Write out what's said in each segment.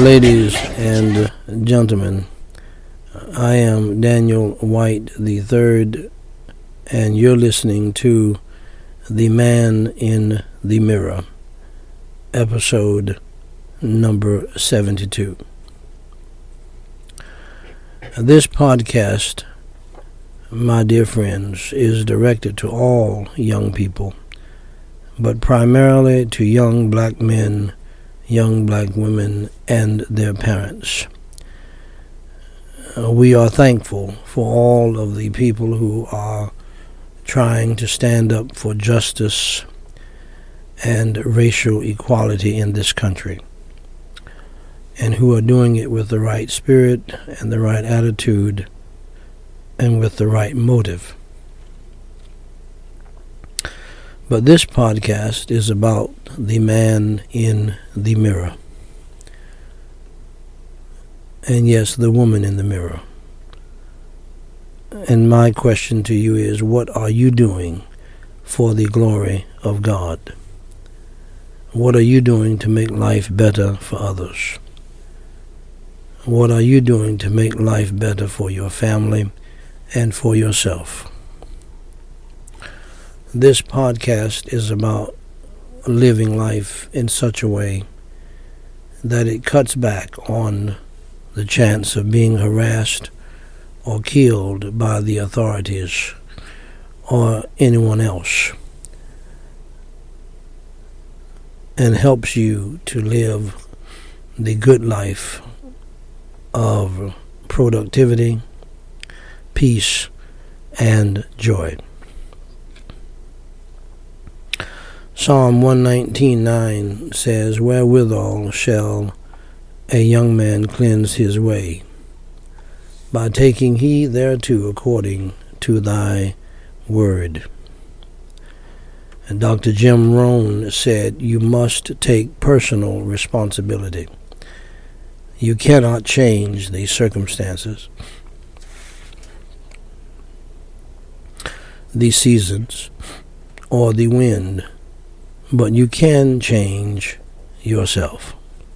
Ladies and gentlemen, I am Daniel White III, and you're listening to The Man in the Mirror, episode number 72. This podcast, my dear friends, is directed to all young people, but primarily to young black men, young black women, and their parents. We are thankful for all of the people who are trying to stand up for justice and racial equality in this country, and who are doing it with the right spirit and the right attitude and with the right motive. But this podcast is about the man in the mirror. And yes, the woman in the mirror. And my question to you is, what are you doing for the glory of God? What are you doing to make life better for others? What are you doing to make life better for your family and for yourself? This podcast is about living life in such a way that it cuts back on the chance of being harassed or killed by the authorities or anyone else, and helps you to live the good life of productivity, peace, and joy. Psalm 119:9 says, "Wherewithal shall a young man cleanse his way? By taking heed thereto according to thy word." And Dr. Jim Rohn said, "You must take personal responsibility. You cannot change the circumstances, the seasons, or the wind, but you can change yourself."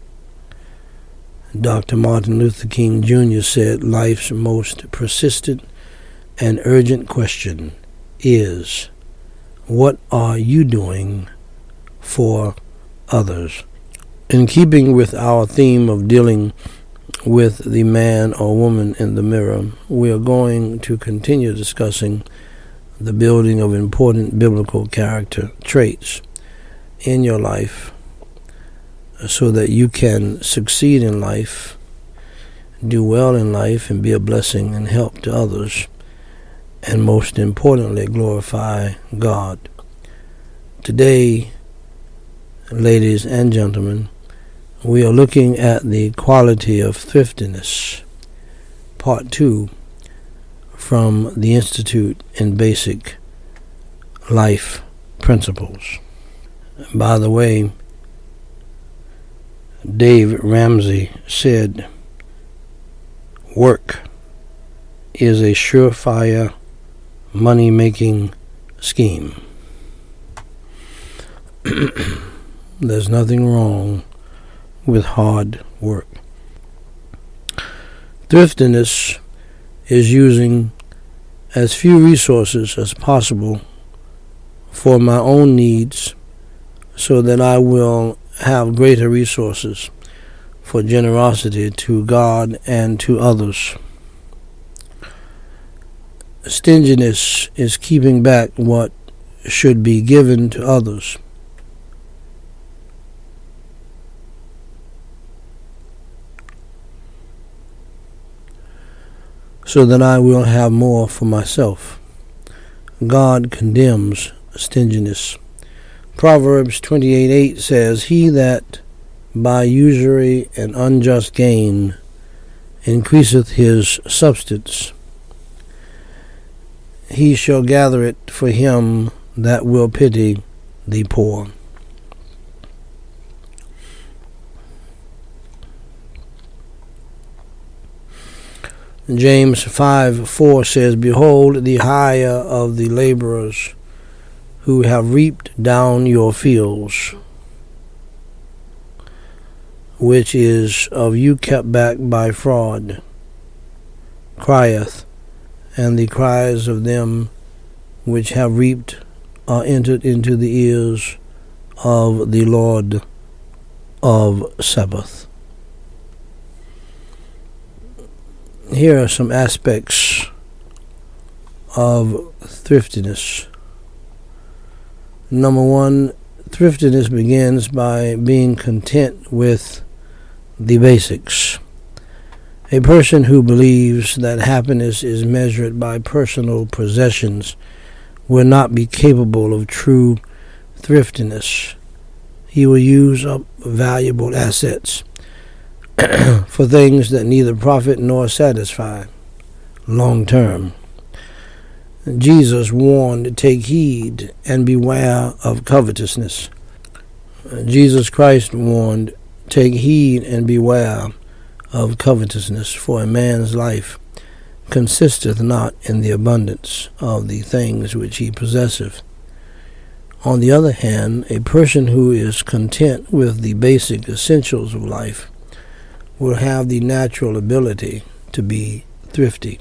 Dr. Martin Luther King Jr. said, "Life's most persistent and urgent question is, what are you doing for others?" In keeping with our theme of dealing with the man or woman in the mirror, we are going to continue discussing the building of important biblical character traits in your life so that you can succeed in life, do well in life, and be a blessing and help to others, and most importantly, glorify God. Today, ladies and gentlemen, we are looking at the quality of thriftiness, part 2, from the Institute in Basic Life Principles. By the way, Dave Ramsey said, "Work is a surefire money-making scheme." There's nothing wrong with hard work. Thriftiness is using as few resources as possible for my own needs so that I will have greater resources for generosity to God and to others. Stinginess is keeping back what should be given to others. So that I will have more for myself. God condemns stinginess. Proverbs 28:8 says, "He that by usury and unjust gain increaseth his substance, he shall gather it for him that will pity the poor." James 5:4 says, "Behold the hire of the laborers who have reaped down your fields. which is of you kept back by fraud, crieth, and the cries of them which have reaped are entered into the ears of the Lord of Sabaoth. Here are some aspects of thriftiness. Number one, thriftiness begins by being content with the basics. A person who believes that happiness is measured by personal possessions will not be capable of true thriftiness. He will use up valuable assets for things that neither profit nor satisfy long term. Jesus warned, "Take heed and beware of covetousness." Jesus Christ warned, "Take heed and beware of covetousness, for a man's life consisteth not in the abundance of the things which he possesseth." On the other hand, a person who is content with the basic essentials of life will have the natural ability to be thrifty.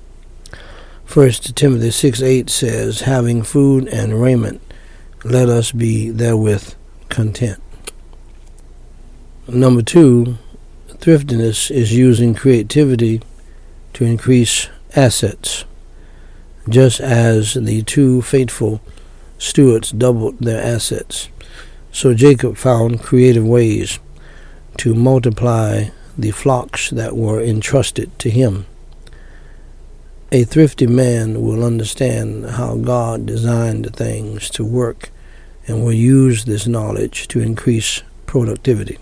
1 Timothy 6:8 says, "Having food and raiment, let us be therewith content." Number two, thriftiness is using creativity to increase assets. Just as the two faithful stewards doubled their assets, so Jacob found creative ways to multiply the flocks that were entrusted to him. A thrifty man will understand how God designed things to work and will use this knowledge to increase productivity.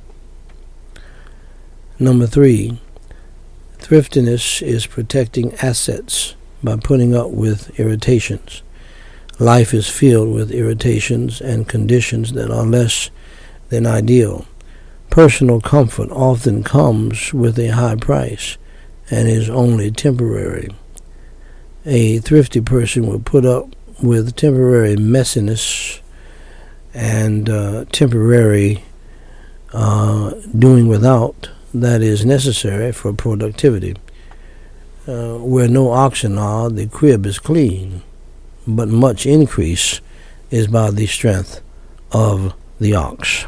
Number three, thriftiness is protecting assets by putting up with irritations. Life is filled with irritations and conditions that are less than ideal. Personal comfort often comes with a high price and is only temporary. A thrifty person will put up with temporary messiness and temporary doing without that is necessary for productivity. Where no oxen are, the crib is clean, but much increase is by the strength of the ox.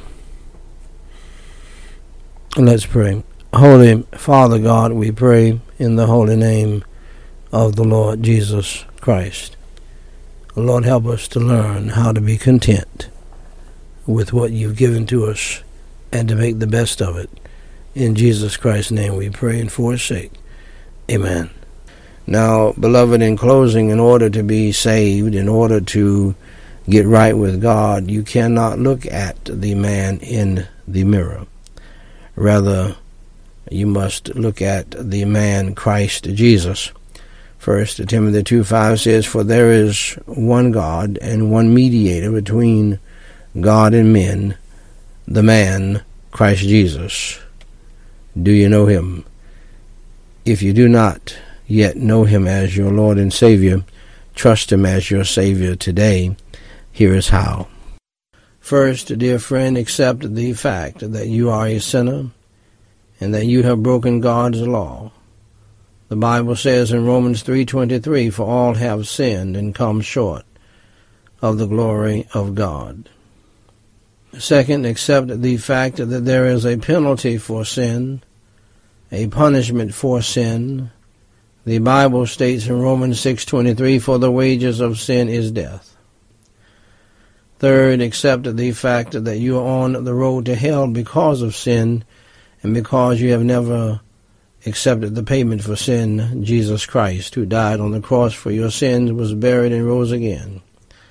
Let's pray. Holy Father God, we pray in the holy name of the Lord Jesus Christ. Lord, help us to learn how to be content with what you've given to us and to make the best of it. In Jesus Christ's name we pray and for his sake. Amen. Now, beloved, in closing, in order to be saved, in order to get right with God, you cannot look at the man in the mirror. Rather, you must look at the man Christ Jesus. 1 Timothy 2:5 says, "For there is one God and one mediator between God and men, the man Christ Jesus." Do you know him? If you do not yet know him as your Lord and Savior, trust him as your Savior today. Here is how. First, dear friend, accept the fact that you are a sinner and that you have broken God's law. The Bible says in Romans 3:23, "For all have sinned and come short of the glory of God." Second, accept the fact that there is a penalty for sin, a punishment for sin. The Bible states in Romans 6:23, "For the wages of sin is death." Third, accept the fact that you are on the road to hell because of sin and because you have never accepted the payment for sin, Jesus Christ, who died on the cross for your sins, was buried and rose again.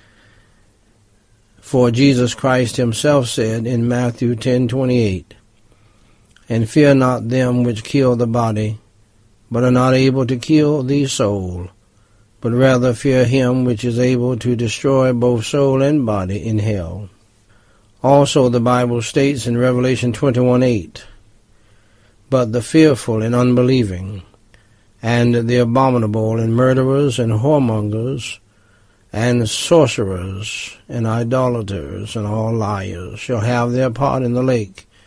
For Jesus Christ himself said in Matthew 10:28, "And fear not them which kill the body, but are not able to kill the soul, but rather fear him which is able to destroy both soul and body in hell." Also the Bible states in Revelation 21:8, "But the fearful and unbelieving, and the abominable, and murderers, and whoremongers, and sorcerers, and idolaters, and all liars shall have their part in the lake,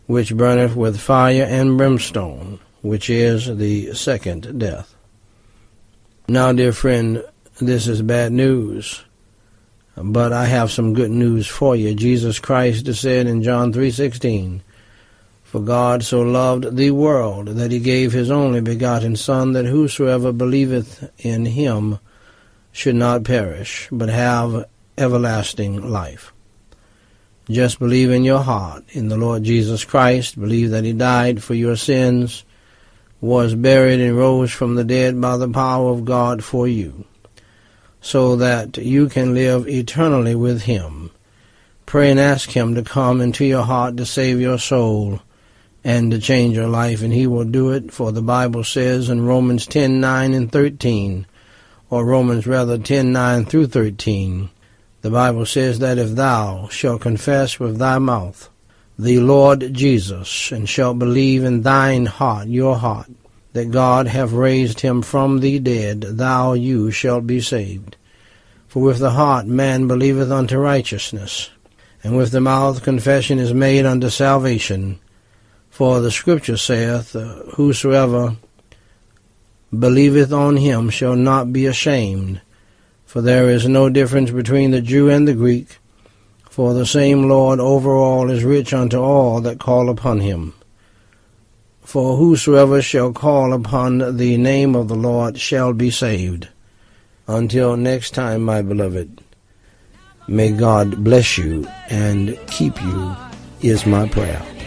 which burneth with fire and brimstone, which is the second death. Now, dear friend, this is bad news, but I have some good news for you. Jesus Christ said in John 3:16, "For God so loved the world that he gave his only begotten Son, that whosoever believeth in him should not perish, but have everlasting life." Just believe in your heart in the Lord Jesus Christ. Believe that he died for your sins, was buried, and rose from the dead by the power of God for you, so that you can live eternally with him. Pray and ask him to come into your heart to save your soul and to change your life, and he will do it, for the Bible says in Romans 10:9 and 13, or Romans rather 10:9 through 13, the Bible says that if thou shalt confess with thy mouth the Lord Jesus, and shalt believe in thine heart, your heart, that God hath raised him from the dead, you shalt be saved. For with the heart man believeth unto righteousness, and with the mouth confession is made unto salvation. For the Scripture saith, "Whosoever believeth on him shall not be ashamed." For there is no difference between the Jew and the Greek, for the same Lord over all is rich unto all that call upon him. For whosoever shall call upon the name of the Lord shall be saved. Until next time, my beloved, may God bless you and keep you, is my prayer.